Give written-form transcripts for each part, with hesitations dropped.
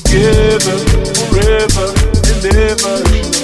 together forever and ever.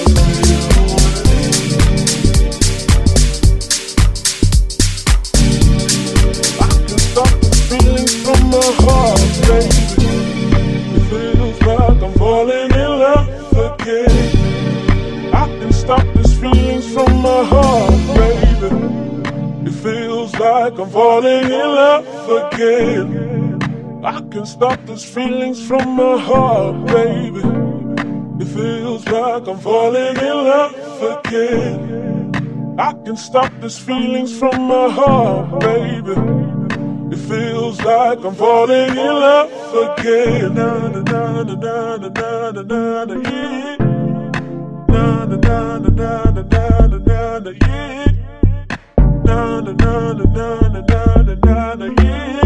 I can stop the feelings from my heart, baby. It feels like I'm falling in love again. I can stop these feelings from my heart, baby. It feels like I'm falling in love again. I can stop these feelings from my heart, baby. It feels like I'm falling in love again. I can stop these feelings from my heart, baby. It feels like I'm falling in love again. Na na na na na na na na na yeah. Na na na na na na na na na yeah. Na na na na na na na na yeah.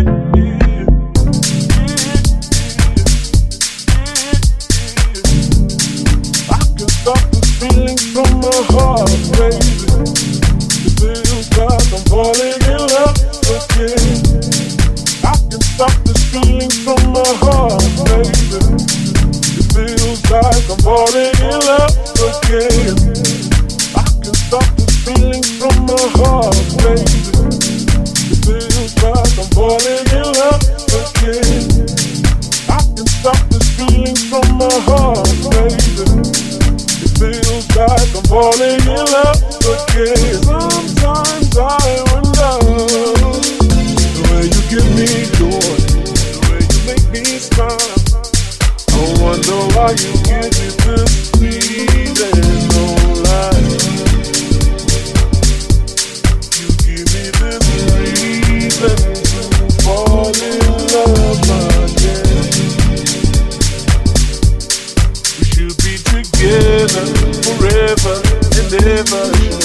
Stop the feelings from my heart, baby. It feels like I'm falling in love again. I can stop this feeling from my heart, baby. It feels like I'm falling in love again. I can stop this feeling from my heart, baby. It feels like I'm falling in love again. I can stop this feeling from my heart, baby. Feels like I'm falling in love again. Sometimes I wonder the way you give me joy, the way you make me smile. I wonder why you give me this reason, no lie. You give me this reason to fall in love again. We should be together forever and ever.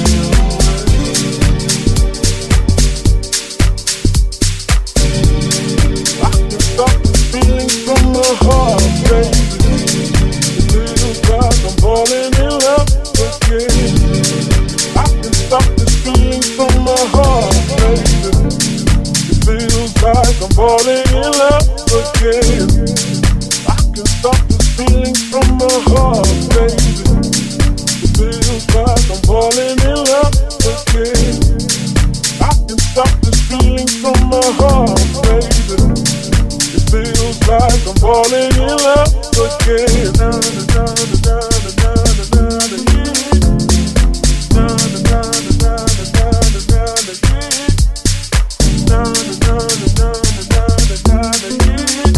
I can stop the feelings from my heart, baby. It feels like I'm falling in love again. I can stop the feelings from my heart, baby. It feels like I'm falling in love again. I can stop the feelings from my heart, baby. It feels like I'm falling in love again. I can stop this feeling from my heart, baby. It feels like I'm falling in love again. Na na na na na na na na yeah. Na na na na na na na na yeah. Na na na na na na na yeah.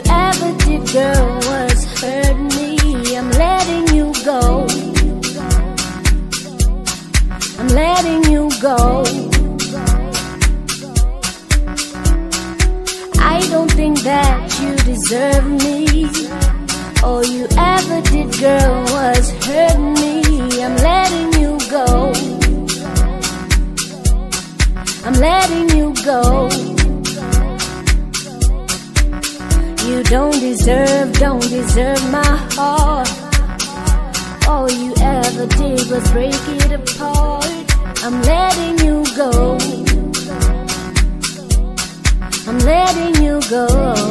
ever did, girl, was hurt me. I'm letting you go. I'm letting you go. I don't think that you deserve me. All you ever did, girl, was hurt me. I'm letting you go. I'm letting you go. You don't deserve my heart. All you ever did was break it apart. I'm letting you go. I'm letting you go.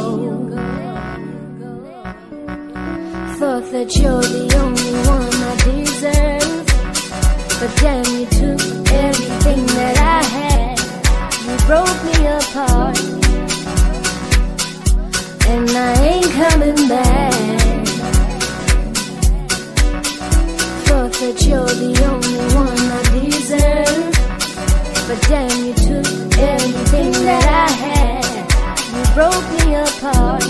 Thought that you're the only one I deserve, but damn, you took everything that I had. You broke me apart, and I ain't coming back. Thought that you're the only one I deserve, but damn, you took everything that I had. You broke me apart,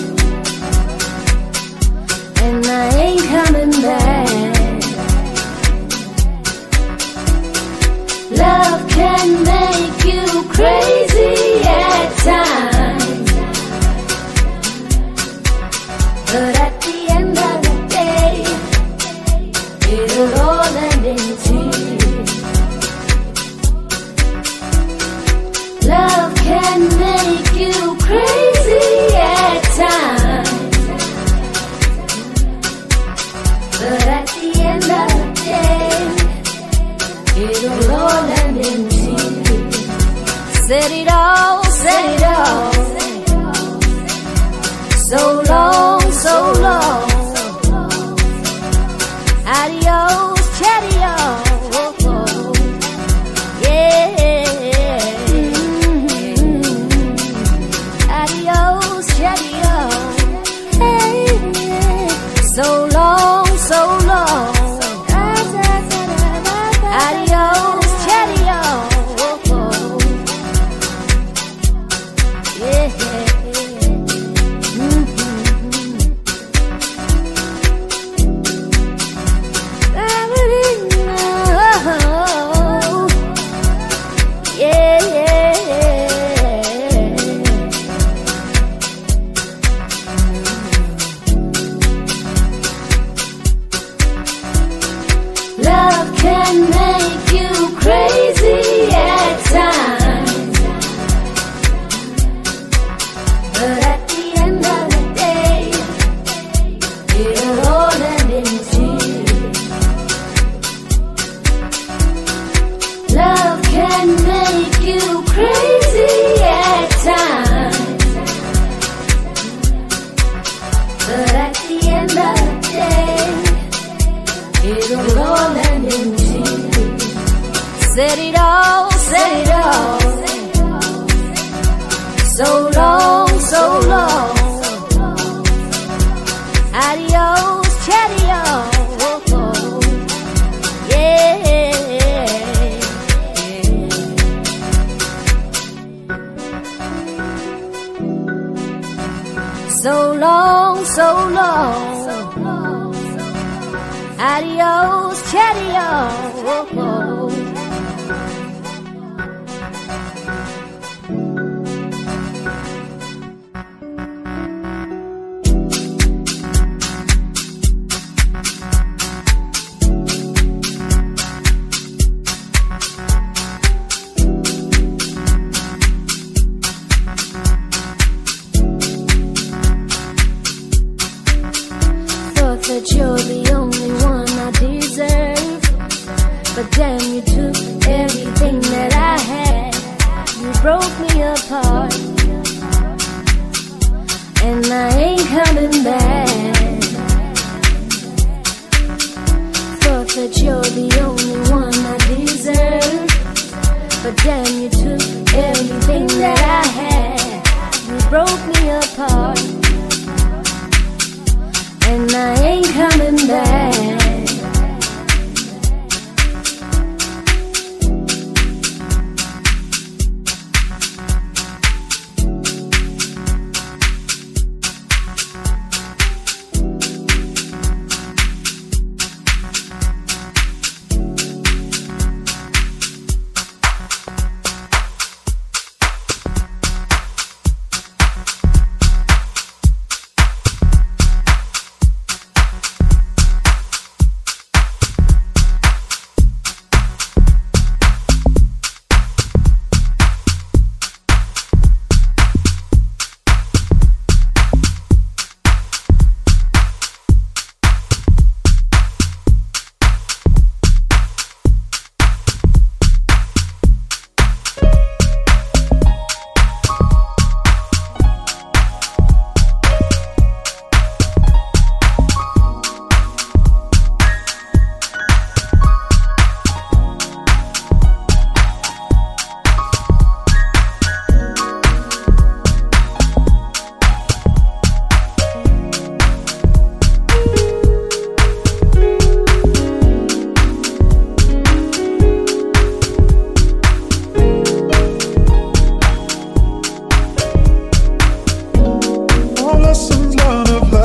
and I ain't coming back. Love can make you crazy at times, but at the end of the day, it'll all end in tears. Love can make you crazy at times, but at the end of the day, it'll all end in tears. Said it all, said it all. So long, so long. Adios, cheerio. Yeah. Adios, cheerio. Hey. So long, so long. Adios, cheerio. Yeah. Love can make you crazy at times, but at the end of the day, it'll all end in tears. Love can make you crazy at times, but at the end of the day, it'll all end in tears. Said it all, said it all. So long, so long. Adios, cheerio. Yeah. So long, so long. Adios, cheerio. Thought that you're the only one I deserve, but damn, you took everything that I had. You broke me apart, and I ain't coming back. Thought that you're the only one I deserve, but damn, you took everything that I had. You broke me apart, and I ain't coming back.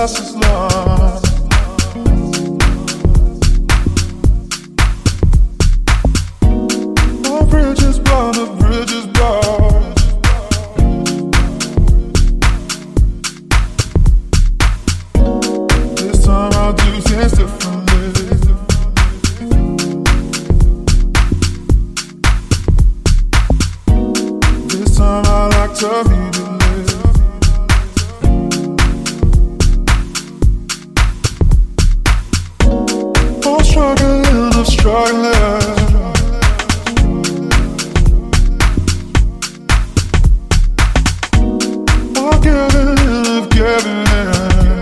lessons learned. My bridge is burned, the bridge is burned. This time I'll do things differently. This time I like to meet it. I'm struggling. I'm giving in, I'm giving in.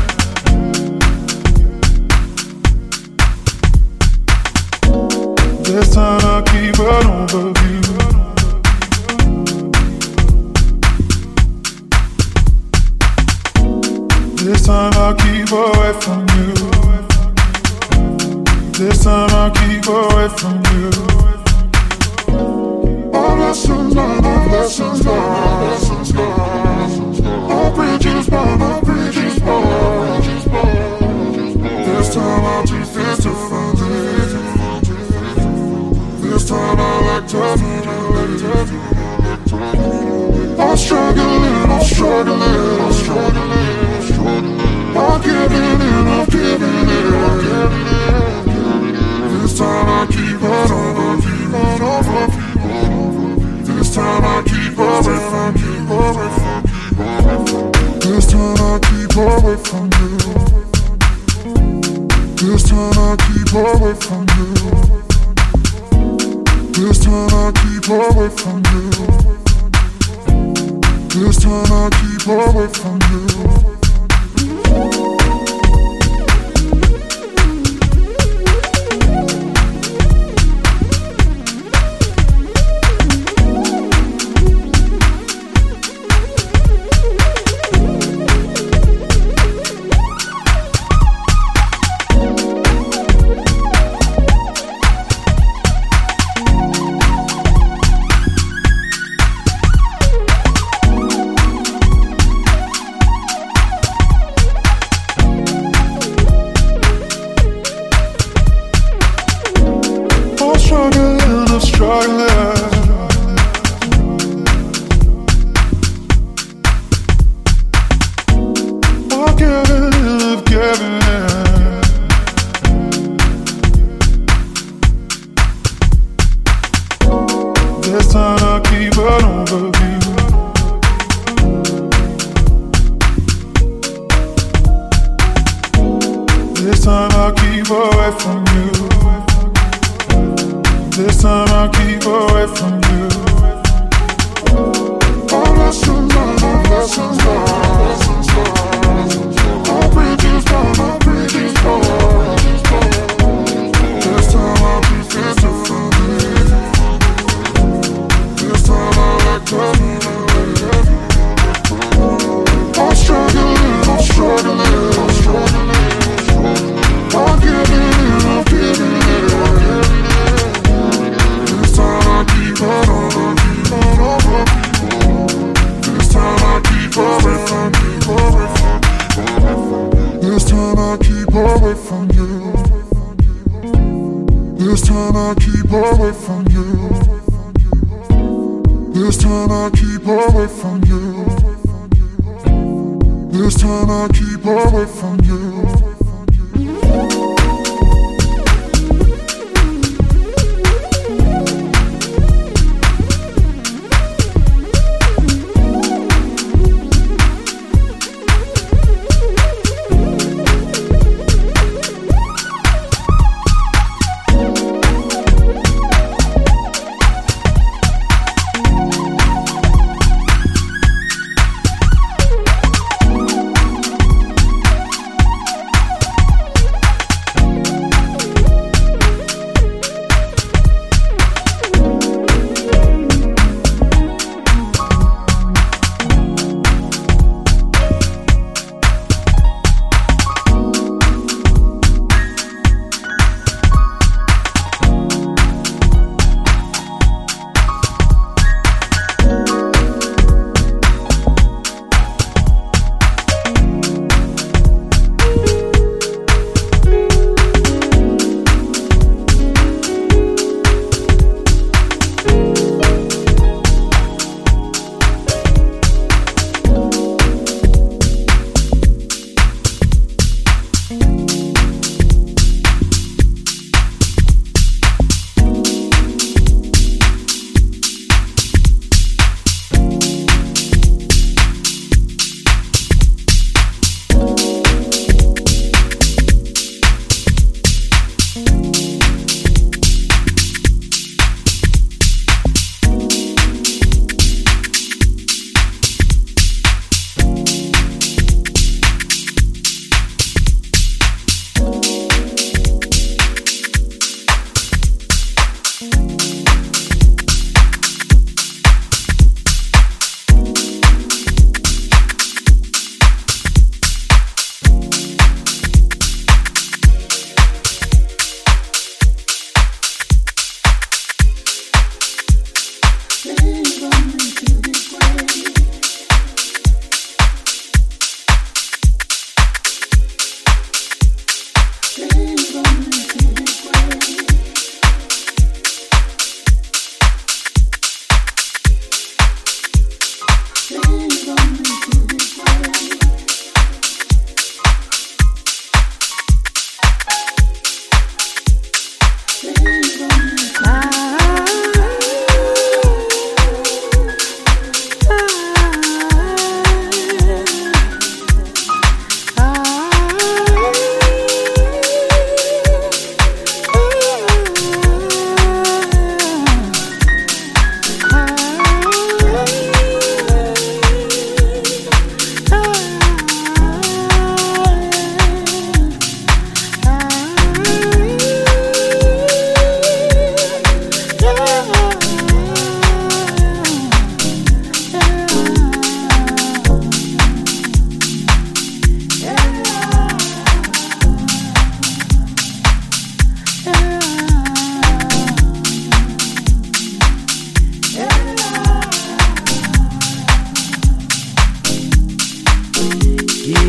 This time I'll keep an overview. This time I'll keep away from you. This time I'll keep away from you. All lessons learned, all lessons learned, all lessons learned. All bridges burned, all bridges burned. This time I'll do things differently. This time I like to meet you. I'm struggling, I'm struggling, I'm struggling. I'm giving in, I'm giving in, I'm giving in. This time I keep on over, keep on over. This time I keep away from, keep away from, keep away from. This time I keep away from you. This time I keep away from you. This time I keep away from you. This time I keep away from you. This time I'll keep an overview. This time I'll keep away from you. This time I'll keep away from you. All lessons learned, all lessons learned, all lessons learned. All bridges burned, all bridges burned. This time I'll do things differently. This time I like to meet you. I'm struggling, I'm struggling, I'm struggling. I'm giving in, I'm giving in, I'm giving in. This time I keep on over, keep on over. This time I keep away from, keep away from, keep away from. This time I keep away from you. This time I keep away from you. This time I keep away from you. This time I keep away from you.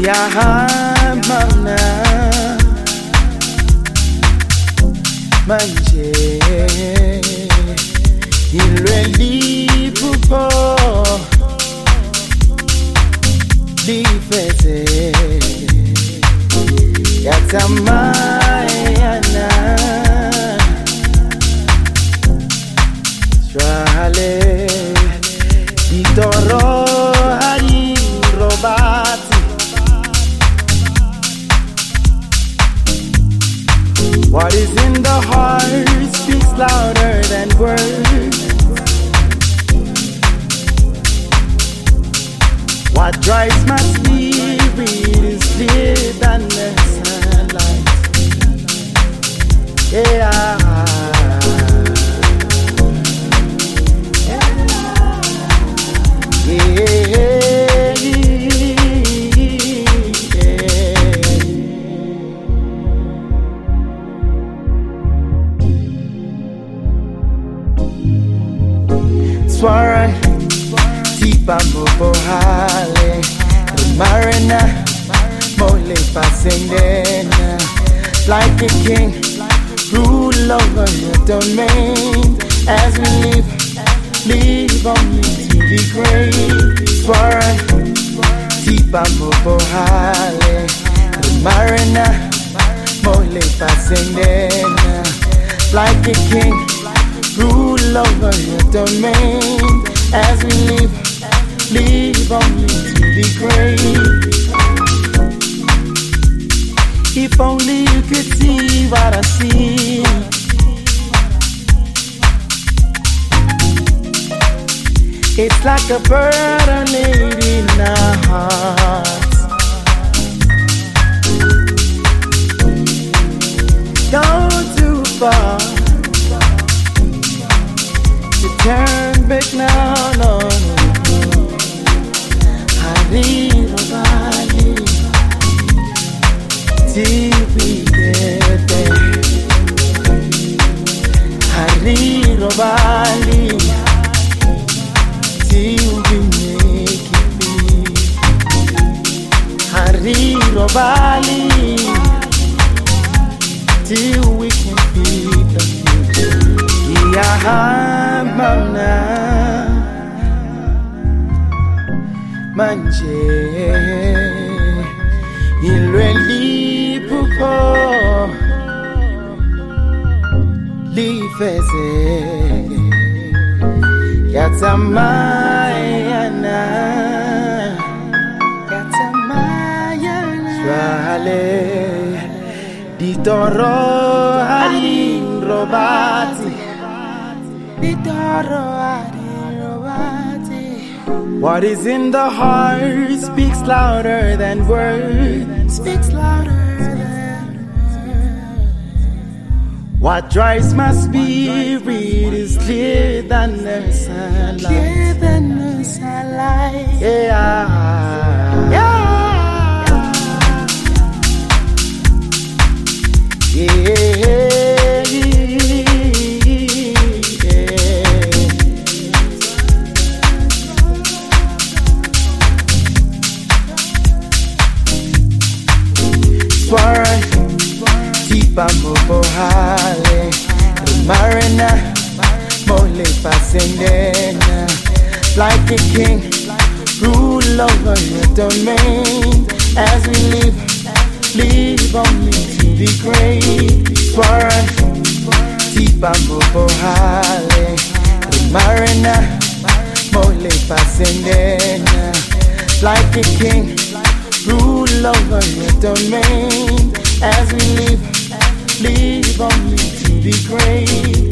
Yahamana manje ilweli pupo difese yatamayana swale ditoro hari robati. What is in the heart speaks louder than words. What drives my spirit is clearer than the sunlight. Yeah. Swaran, tipa mobohale, marina, mole pasendena, like a king, rule over your domain. As we live only to be great. Swaran, tipa mobohale, marina, mole pasendena, like a king. Rule over your domain. As we live only to be great. If only you could see what I see. It's like a burden in our hearts. Go too far. Turn back now, no. Hariro Bali, till we get there. Hariro Bali, till we make it big. Hariro Bali, till we can feed the future. Yahamana manje ilweli pupo lifeze yatamayana swale ditoro harin robati. What is in the heart speaks louder than words. Speaks louder than words. What drives my spirit is clearer than the sunlight. Clearer than the sunlight. Yeah. Yeah. Yeah. Swaran, tipa mobohale, marina, mole pasendena, like a king, rule over your domain. As we live only to be great. Swaran, tipa mobohale, marina, mole pasendena, like a king. Rule over your domain. As we live only to be great.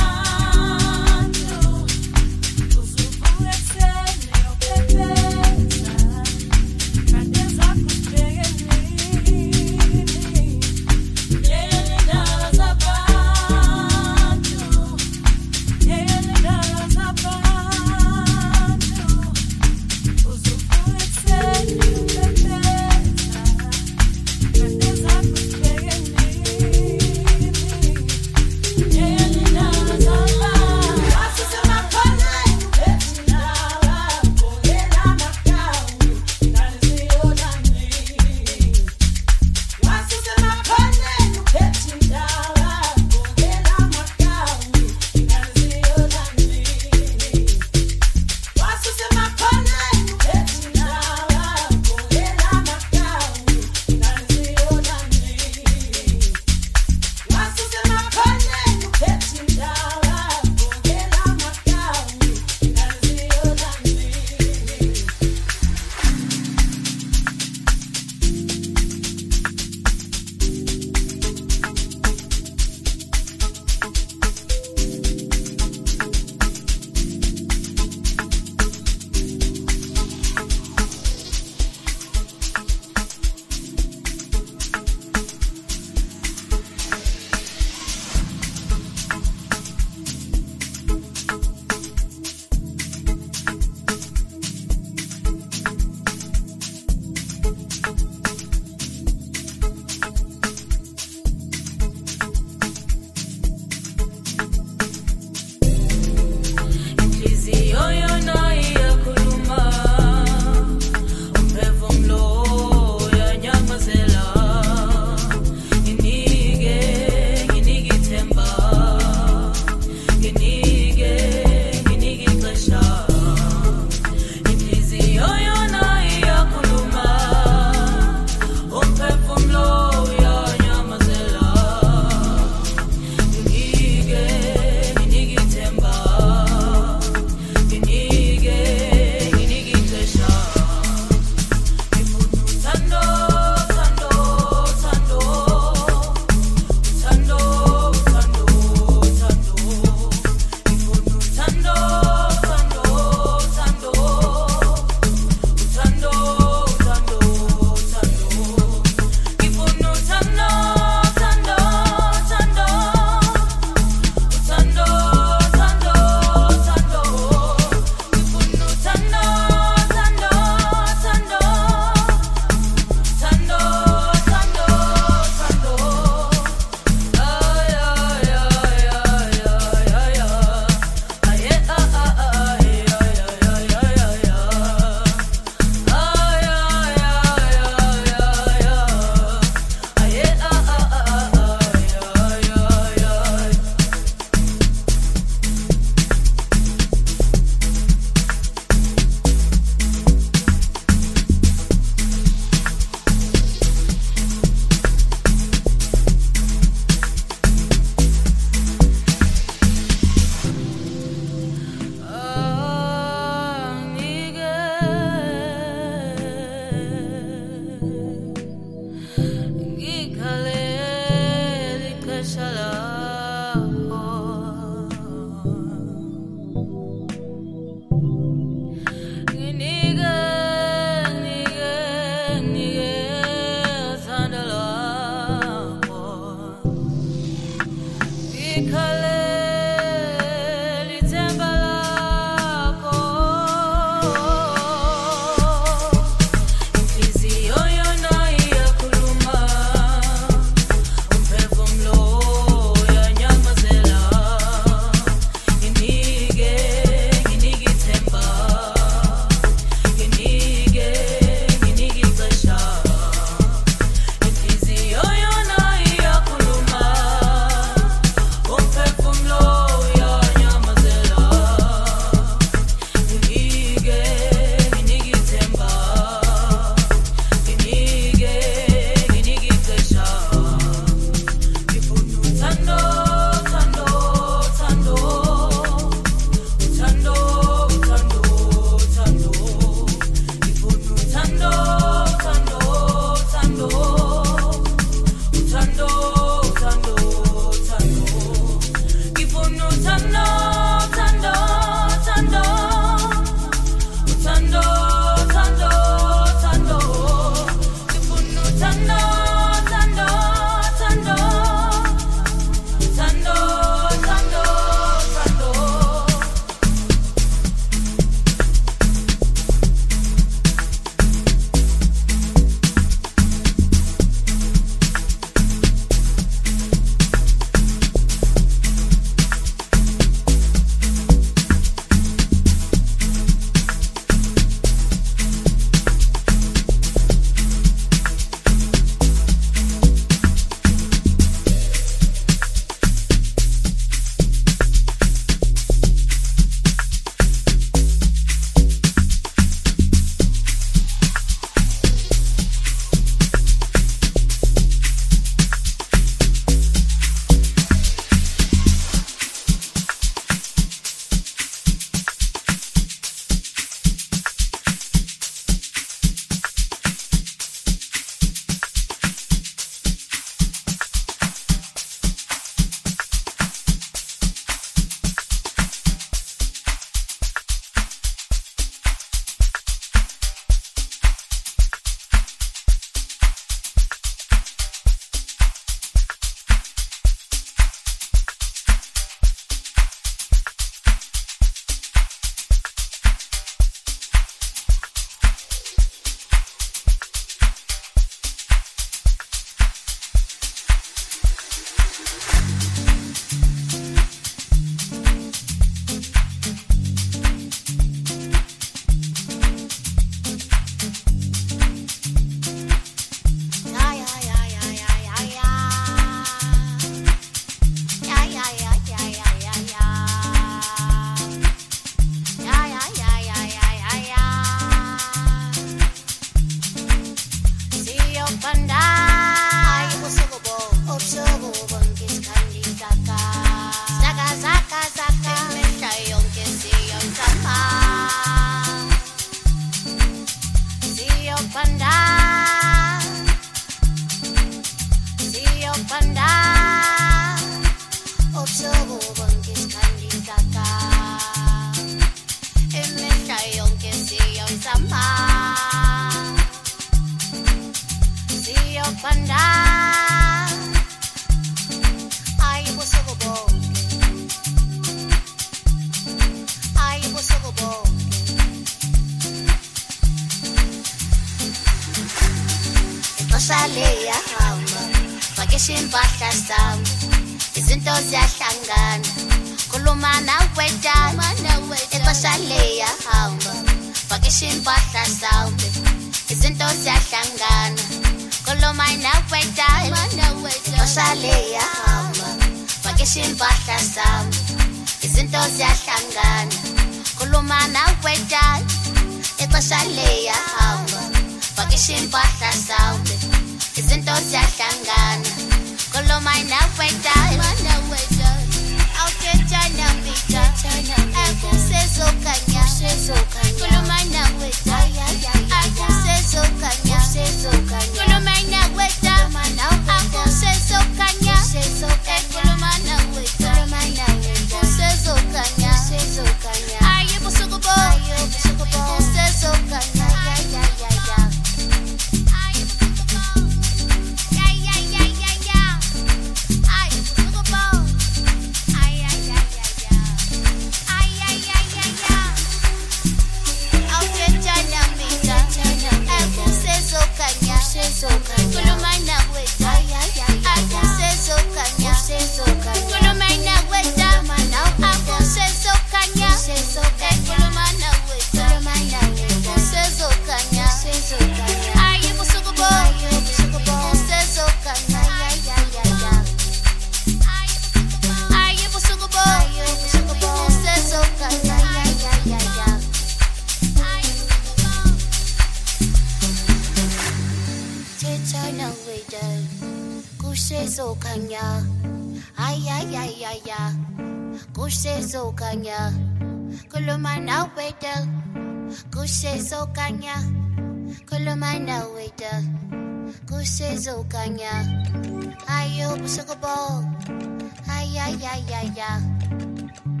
Ayo busukabo, ay.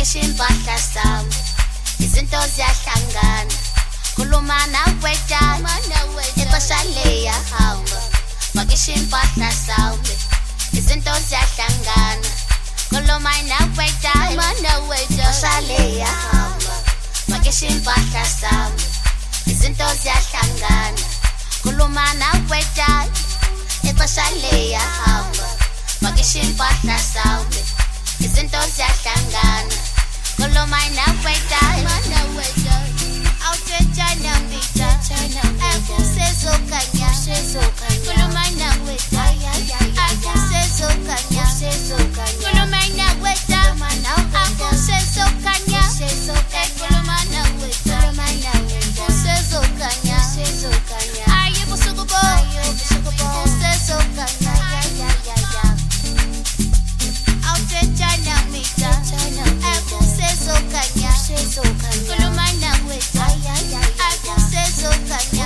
pakisha impahla sami izinto ziyahlangana khuluma nawe dala ixesha liyahamba pakisha impahla sami izinto ziyahlangana khuluma nawe dala ixesha liyahamba pakisha impahla sami izinto ziyahlangana khuluma nawe dala ixesha liyahamba pakisha impahla sami izinto ziyahlangana khuluma nawe dala awuthetshana mbita akusezokanya khuluma nawe dala akusezokanya khuluma nawe dala akusezokanya khuluma nawe dala akusezokanya ayi busuku bo akusezokanya awuthetshana mbita akusezokanya khuluma nawe dala akusezokanya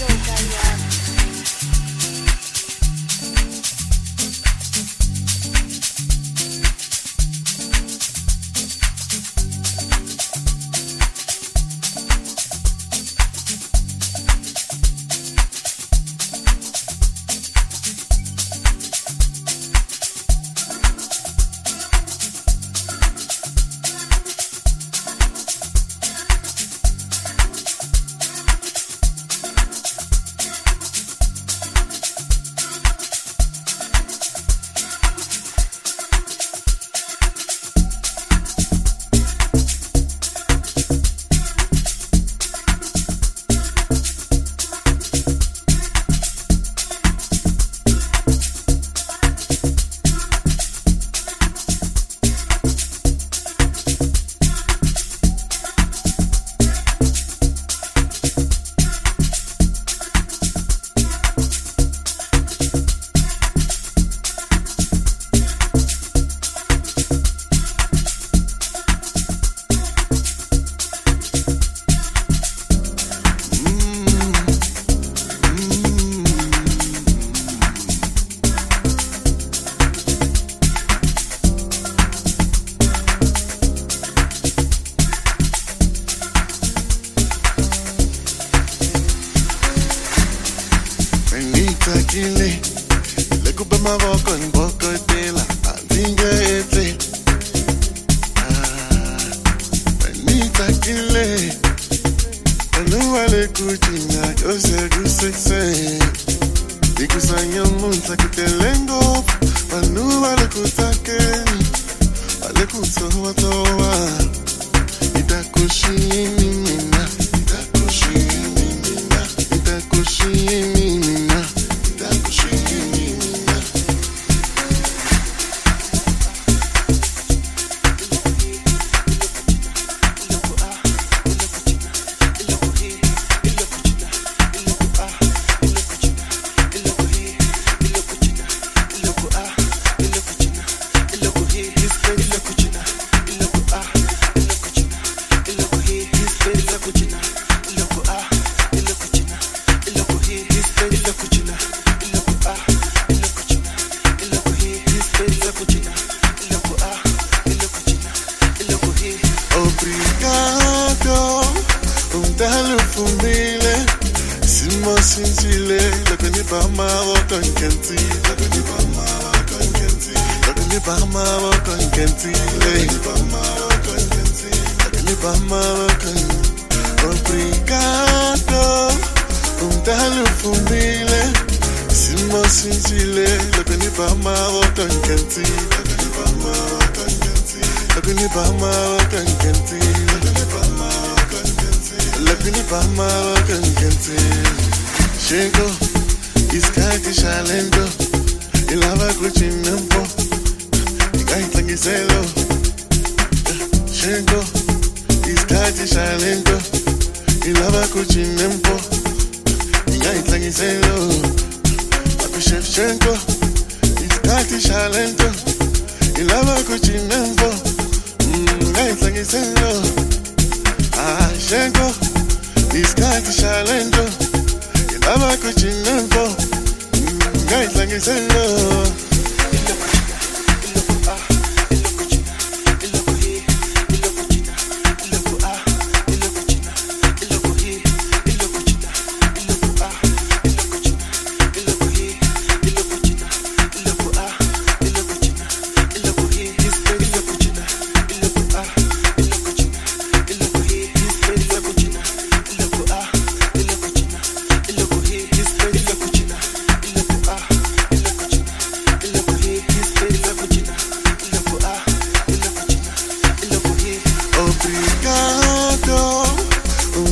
Guys, like I said,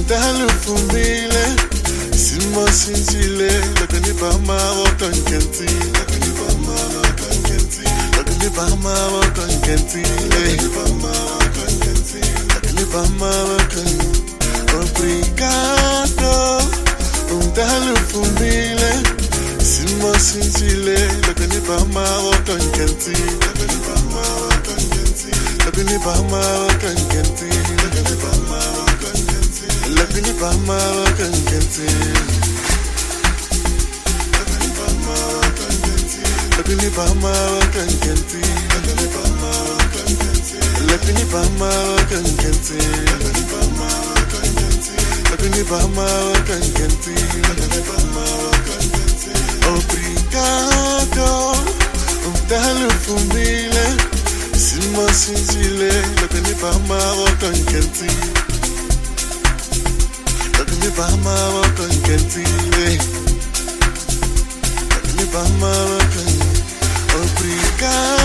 Umdala ufumile Simo sinjile Lakini bama wakankenti Lakini bama wakankenti Lakini bama wakankenti Lakini bama wakankenti Lakini bama wakankenti Obrigado Umdala ufumile Simo sinjile Lakini bama wakankenti Lakini bama wakankenti Lakini bama wakankenti Lakini bama wakankenti Lakini bama wakankenti Lakini bama wakankenti Lakini bama wakankenti Lakini bama wakankenti Lakini bama wakankenti Lakini bama wakankenti Lakini bama wakankenti Obrigado Umdala ufumile Simo sinjile Lakini bama wakankenti Lakini bama wakankenti Lakini bama wakankenti Obrigado